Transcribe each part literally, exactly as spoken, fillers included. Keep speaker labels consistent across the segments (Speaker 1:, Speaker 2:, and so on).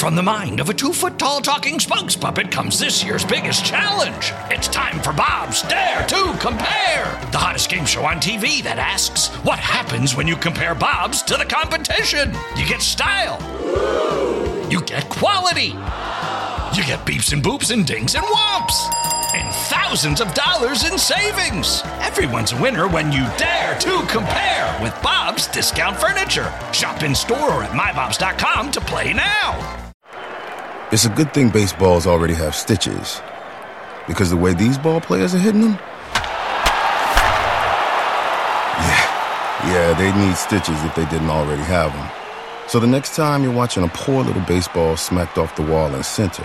Speaker 1: from the mind of a two-foot-tall talking spokes puppet comes this year's biggest challenge. It's time for Bob's Dare to Compare, the hottest game show on T V that asks, what happens when you compare Bobs to the competition? You get style. You get quality. You get beeps and boops and dings and whomps. And thousands of dollars in savings. Everyone's a winner when you dare to compare with Bob's Discount Furniture. Shop in store or at my bobs dot com to play now.
Speaker 2: It's a good thing baseballs already have stitches. Because the way these ball players are hitting them? Yeah, yeah, they need stitches if they didn't already have them. So the next time you're watching a poor little baseball smacked off the wall in center,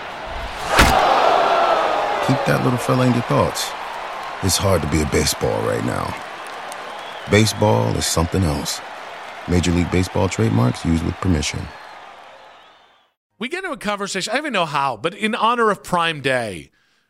Speaker 2: keep that little fella in your thoughts. It's hard to be a baseball right now. Baseball is something else. Major League Baseball trademarks used with permission.
Speaker 3: We get into a conversation, I don't even know how, but in honor of Prime Day,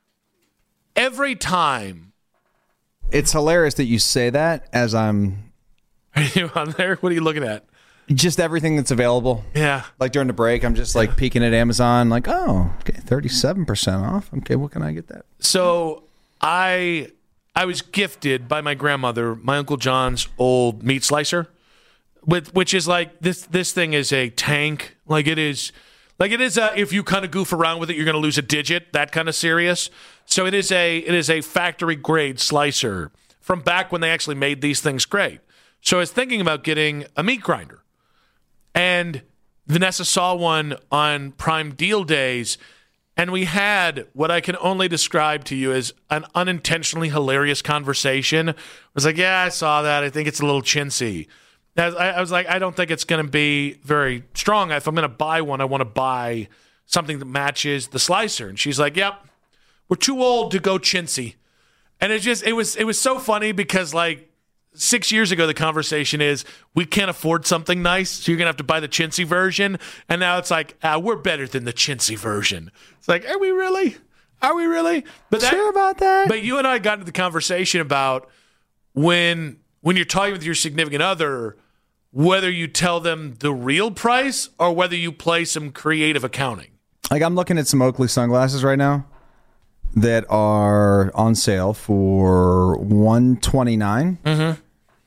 Speaker 3: every time.
Speaker 4: It's hilarious that you say that as I'm...
Speaker 3: Are you on there? What are you looking at?
Speaker 4: Just everything that's available.
Speaker 3: Yeah.
Speaker 4: Like during the break, I'm just like peeking at Amazon, like, oh, okay, thirty-seven percent off. Okay, what can I get that?
Speaker 3: So I I was gifted by my grandmother, my Uncle John's old meat slicer, with which is like, this this thing is a tank. Like it is, like it is a, if you kind of goof around with it, you're going to lose a digit, that kind of serious. So it is a it is a factory grade slicer from back when they actually made these things great. So I was thinking about getting a meat grinder. And Vanessa saw one on Prime Deal Days, and we had what I can only describe to you as an unintentionally hilarious conversation. I was like, yeah, I saw that. I think it's a little chintzy. I, I was like, I don't think it's going to be very strong. If I'm going to buy one, I want to buy something that matches the slicer. And she's like, yep, we're too old to go chintzy. And it just, it was, it was so funny because, like, Six years ago, the conversation is, we can't afford something nice, so you're going to have to buy the chintzy version. And now it's like, ah, we're better than the chintzy version. It's like, are we really? Are we really? But that,
Speaker 4: sure about that?
Speaker 3: But you and I got into the conversation about when when you're talking with your significant other, whether you tell them the real price or whether you play some creative accounting.
Speaker 4: Like, I'm looking at some Oakley sunglasses right now that are on sale for one twenty-nine.
Speaker 3: Mm-hmm.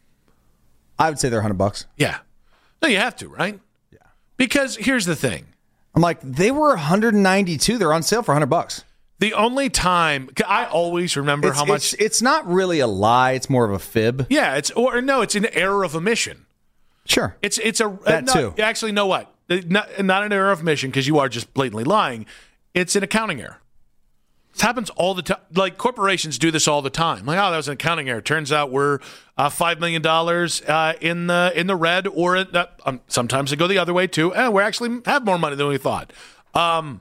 Speaker 4: I would say they're one hundred bucks.
Speaker 3: Yeah. No, you have to, right?
Speaker 4: Yeah.
Speaker 3: Because here's the thing.
Speaker 4: I'm like, they were one ninety-two. They're on sale for one hundred bucks.
Speaker 3: The only time I always remember
Speaker 4: it's,
Speaker 3: how much
Speaker 4: it's, it's not really a lie. It's more of a fib.
Speaker 3: Yeah, it's or no, it's an error of omission.
Speaker 4: Sure.
Speaker 3: It's it's a
Speaker 4: that
Speaker 3: no,
Speaker 4: too.
Speaker 3: Actually, know what? Not, not an error of omission because you are just blatantly lying. It's an accounting error. This happens all the time. Like, corporations do this all the time. Like, oh, that was an accounting error. Turns out we're uh, five million dollars uh, in the in the red, or uh, um, sometimes they go the other way too. And we actually have more money than we thought. Um,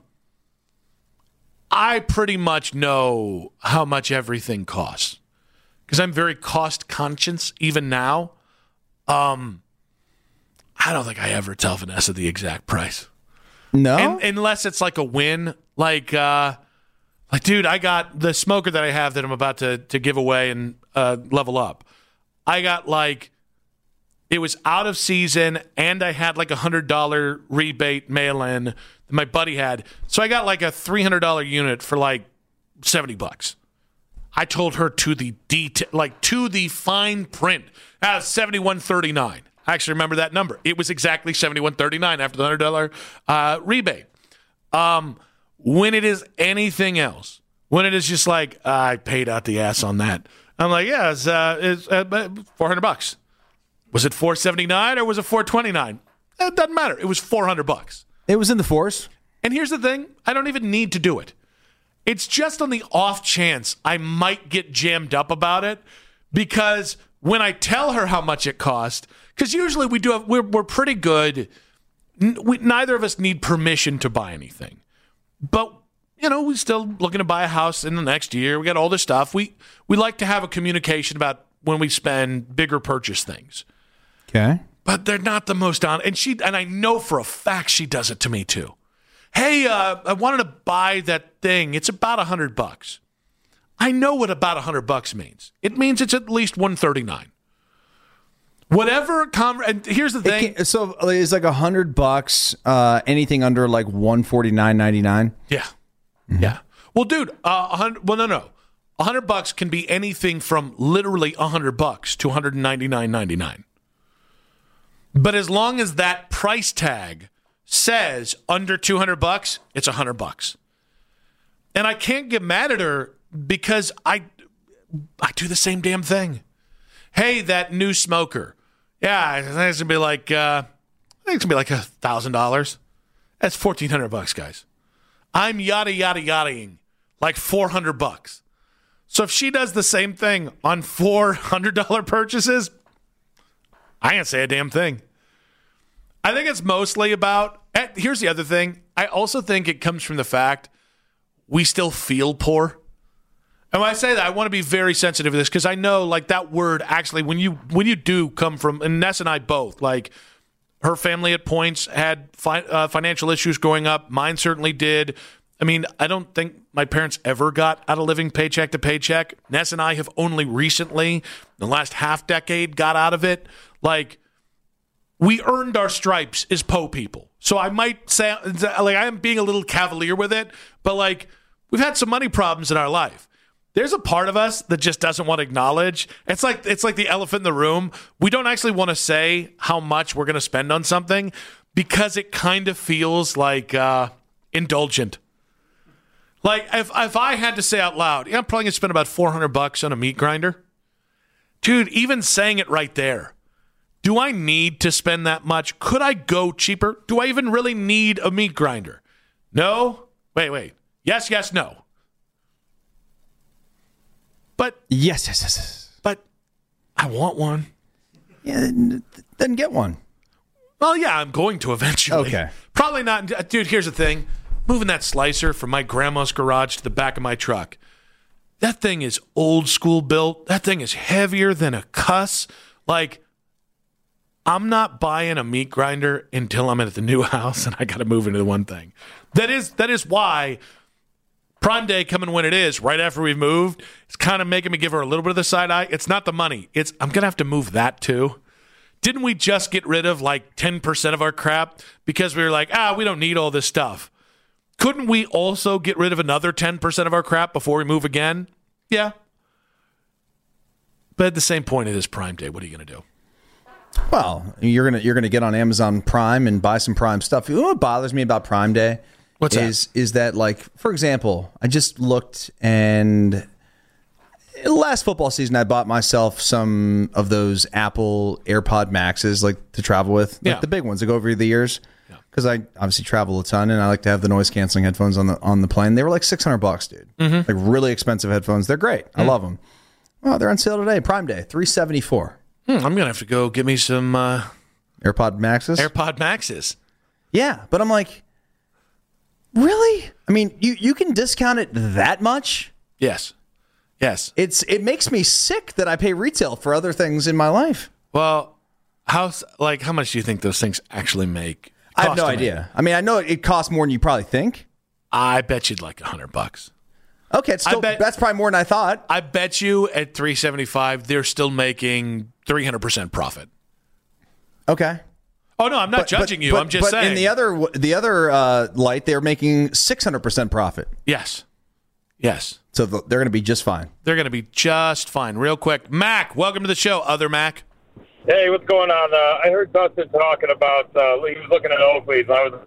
Speaker 3: I pretty much know how much everything costs because I'm very cost conscious even now. Um, I don't think I ever tell Vanessa the exact price.
Speaker 4: No,
Speaker 3: and, unless it's like a win, like. Uh, Like, dude, I got the smoker that I have that I'm about to, to give away and uh, level up. I got, like, it was out of season, and I had, like, a one hundred dollars rebate mail-in that my buddy had. So I got, like, a three hundred dollars unit for, like, seventy bucks. I told her to the detail, like, to the fine print. That was seventy-one thirty-nine. I actually remember that number. It was exactly seventy-one thirty-nine after the one hundred dollars uh, rebate. Um... When it is anything else, when it is just like, uh, I paid out the ass on that. I'm like, yeah, it's, uh, it's uh, four hundred bucks. Was it four seventy-nine or was it four twenty-nine? It doesn't matter. It was four hundred bucks.
Speaker 4: It was in the force.
Speaker 3: And here's the thing. I don't even need to do it. It's just on the off chance I might get jammed up about it because when I tell her how much it cost, because usually we do have, we're, we're pretty good. We, neither of us need permission to buy anything. But, you know, we're still looking to buy a house in the next year. We got all this stuff. We we like to have a communication about when we spend bigger purchase things.
Speaker 4: Okay.
Speaker 3: But they're not the most on. And she and I know for a fact she does it to me too. Hey, uh, I wanted to buy that thing. It's about a hundred bucks. I know what about a hundred bucks means. It means it's at least one thirty-nine. Whatever. Com- and here's the thing.
Speaker 4: It can, so it's like a hundred bucks. Uh, anything under like one forty nine ninety nine.
Speaker 3: Yeah, mm-hmm. yeah. Well, dude, uh, a hundred. Well, no, no. A hundred bucks can be anything from literally a hundred bucks to one hundred ninety nine ninety nine. But as long as that price tag says under two hundred bucks, it's a hundred bucks. And I can't get mad at her because I, I do the same damn thing. Hey, that new smoker. Yeah, I think it's gonna be like, uh, I think it's gonna be like a thousand dollars. That's fourteen hundred bucks, guys. I'm yada yada yadaing like four hundred bucks. So if she does the same thing on four hundred dollar purchases, I can't say a damn thing. I think it's mostly about. Here's the other thing. I also think it comes from the fact we still feel poor. And when I say that, I want to be very sensitive to this because I know, like, that word actually, when you when you do come from, and Ness and I both, like, her family at points had fi- uh, financial issues growing up. Mine certainly did. I mean, I don't think my parents ever got out of living paycheck to paycheck. Ness and I have only recently, in the last half decade, got out of it. Like, we earned our stripes as po people. So I might say, like, I am being a little cavalier with it, but, like, we've had some money problems in our life. There's a part of us that just doesn't want to acknowledge. It's like it's like the elephant in the room. We don't actually want to say how much we're going to spend on something because it kind of feels like uh, indulgent. Like if if I had to say out loud, yeah, I'm probably going to spend about four hundred bucks on a meat grinder. Dude, even saying it right there. Do I need to spend that much? Could I go cheaper? Do I even really need a meat grinder? No? Wait, wait. Yes, yes, no. But
Speaker 4: yes, yes, yes, yes.
Speaker 3: But I want one.
Speaker 4: Yeah, then get one.
Speaker 3: Well, yeah, I'm going to eventually.
Speaker 4: Okay.
Speaker 3: Probably not. Dude, here's the thing. Moving that slicer from my grandma's garage to the back of my truck. That thing is old school built. That thing is heavier than a cuss. Like, I'm not buying a meat grinder until I'm at the new house and I got to move into the one thing. That is that is why Prime Day coming when it is, right after we've moved, it's kind of making me give her a little bit of the side eye. It's not the money. It's I'm going to have to move that too. Didn't we just get rid of like ten percent of our crap because we were like, ah, we don't need all this stuff? Couldn't we also get rid of another ten percent of our crap before we move again? Yeah. But at the same point, it is Prime Day. What are you going to do?
Speaker 4: Well, you're gonna you're gonna get on Amazon Prime and buy some Prime stuff. You know what bothers me about Prime Day?
Speaker 3: What's
Speaker 4: is,
Speaker 3: that?
Speaker 4: Is that, like, for example, I just looked and last football season I bought myself some of those Apple AirPod Maxes, like, to travel with, like
Speaker 3: yeah.
Speaker 4: the big ones that go over the years. Because I obviously travel a ton and I like to have the noise canceling headphones on the on the plane. They were like six hundred bucks, dude. Mm-hmm. Like really expensive headphones. They're great. I mm. love them. Oh, they're on sale today. Prime Day, three seventy-four.
Speaker 3: Hmm, I'm gonna have to go get me some uh,
Speaker 4: AirPod Maxes.
Speaker 3: AirPod Maxes.
Speaker 4: Yeah, but I'm like, really? I mean, you you can discount it that much?
Speaker 3: Yes, yes.
Speaker 4: It's it makes me sick that I pay retail for other things in my life.
Speaker 3: Well, how like how much do you think those things actually make?
Speaker 4: I have no idea. I mean, I know it costs more than you probably think.
Speaker 3: I bet you'd like a hundred bucks.
Speaker 4: Okay, it's still, bet, that's probably more than I thought.
Speaker 3: I bet you at three seventy-five, they're still making three hundred percent profit.
Speaker 4: Okay.
Speaker 3: Oh no, I'm not
Speaker 4: but,
Speaker 3: judging
Speaker 4: but,
Speaker 3: you.
Speaker 4: But,
Speaker 3: I'm just
Speaker 4: but
Speaker 3: saying.
Speaker 4: in the other the other uh, light, they're making six hundred percent profit.
Speaker 3: Yes. Yes.
Speaker 4: So they're going to be just fine.
Speaker 3: They're going to be just fine. Real quick, Mac, welcome to the show. Other Mac.
Speaker 5: Hey, what's going on? Uh, I heard Dustin talking about, uh, he was looking at Oakleys. I was,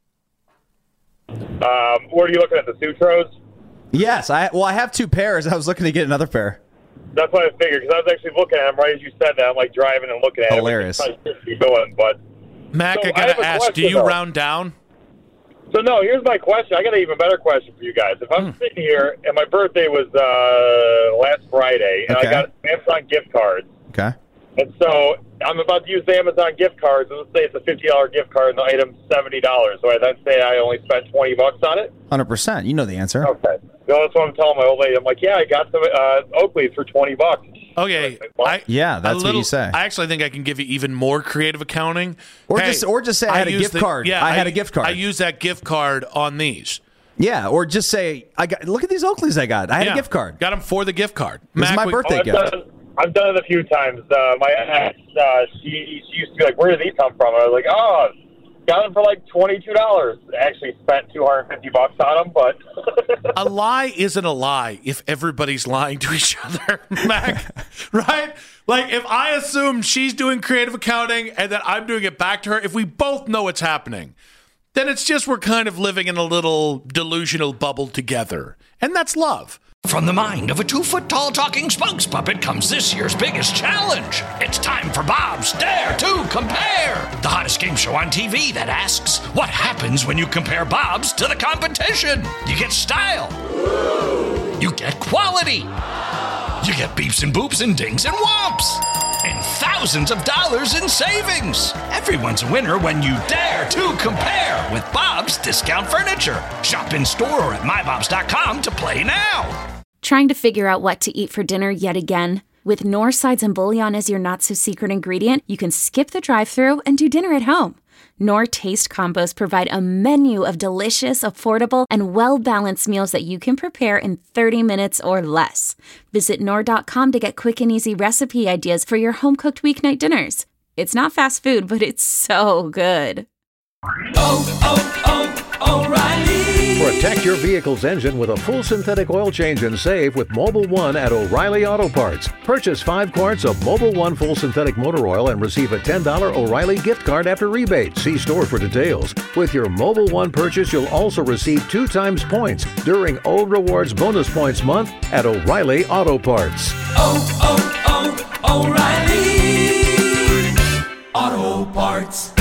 Speaker 5: um, where are you looking at, the Sutros?
Speaker 4: Yes. I Well, I have two pairs. I was looking to get another pair.
Speaker 5: That's what I figured, because I was actually looking at them right as you said that. I'm like driving and looking at them.
Speaker 4: Hilarious.
Speaker 5: Going, but,
Speaker 3: Mac,
Speaker 5: so
Speaker 3: I got to ask,
Speaker 5: question,
Speaker 3: do you
Speaker 5: though.
Speaker 3: round down?
Speaker 5: So, no, here's my question. I got an even better question for you guys. If I'm
Speaker 3: hmm.
Speaker 5: sitting here, and my birthday was uh, last Friday, and
Speaker 4: okay.
Speaker 5: I got Samsung gift cards.
Speaker 4: Okay.
Speaker 5: And so I'm about to use the Amazon gift cards, and let's say it's a fifty dollars gift card, and the item's seventy dollars. So I then say I only spent twenty bucks on it?
Speaker 4: one hundred percent. You know the answer.
Speaker 5: Okay. So that's what I'm telling my old lady. I'm like, yeah, I got some uh, Oakleys for twenty bucks.
Speaker 3: Okay. I,
Speaker 4: yeah, that's
Speaker 3: little,
Speaker 4: what you say.
Speaker 3: I actually think I can give you even more creative accounting.
Speaker 4: Or
Speaker 3: hey,
Speaker 4: just or just say I had a gift
Speaker 3: the,
Speaker 4: card.
Speaker 3: Yeah,
Speaker 4: I had
Speaker 3: I,
Speaker 4: a gift card.
Speaker 3: I used that gift card on these.
Speaker 4: Yeah, or just say I got. Look at these Oakleys I got. I had
Speaker 3: yeah.
Speaker 4: a gift card.
Speaker 3: Got them for the gift card.
Speaker 4: This
Speaker 3: Mac,
Speaker 4: is my
Speaker 3: we,
Speaker 4: birthday
Speaker 5: Oh,
Speaker 4: gift.
Speaker 5: Done, I've done it a few times. Uh, my ex, uh, she, she used to be like, where did these come from? I was like, oh, got them for like twenty-two dollars. Actually spent two hundred fifty bucks on them, but...
Speaker 3: A lie isn't a lie if everybody's lying to each other, Mac, right? Like, if I assume she's doing creative accounting and that I'm doing it back to her, if we both know it's happening, then it's just we're kind of living in a little delusional bubble together. And that's love.
Speaker 1: From the mind of a two-foot-tall talking spokes puppet comes this year's biggest challenge. It's time for Bob's Dare to Compare, the hottest game show on T V that asks, what happens when you compare Bob's to the competition? You get style. You get quality. You get beeps and boops and dings and whomps. And thousands of dollars in savings. Everyone's a winner when you dare to compare with Bob's Discount Furniture. Shop in store or at my bobs dot com to play now.
Speaker 6: Trying to figure out what to eat for dinner yet again? With Knorr sides and bouillon as your not-so-secret ingredient, you can skip the drive-thru and do dinner at home. Knorr Taste Combos provide a menu of delicious, affordable, and well-balanced meals that you can prepare in thirty minutes or less. Visit Knorr dot com to get quick and easy recipe ideas for your home-cooked weeknight dinners. It's not fast food, but it's so good.
Speaker 7: Oh, oh, oh, O'Reilly!
Speaker 8: Protect your vehicle's engine with a full synthetic oil change and save with Mobil one at O'Reilly Auto Parts. Purchase five quarts of Mobil one full synthetic motor oil and receive a ten dollars O'Reilly gift card after rebate. See store for details. With your Mobil one purchase, you'll also receive two times points during O Rewards Bonus Points Month at O'Reilly Auto Parts.
Speaker 7: Oh, oh, oh, O'Reilly Auto Parts.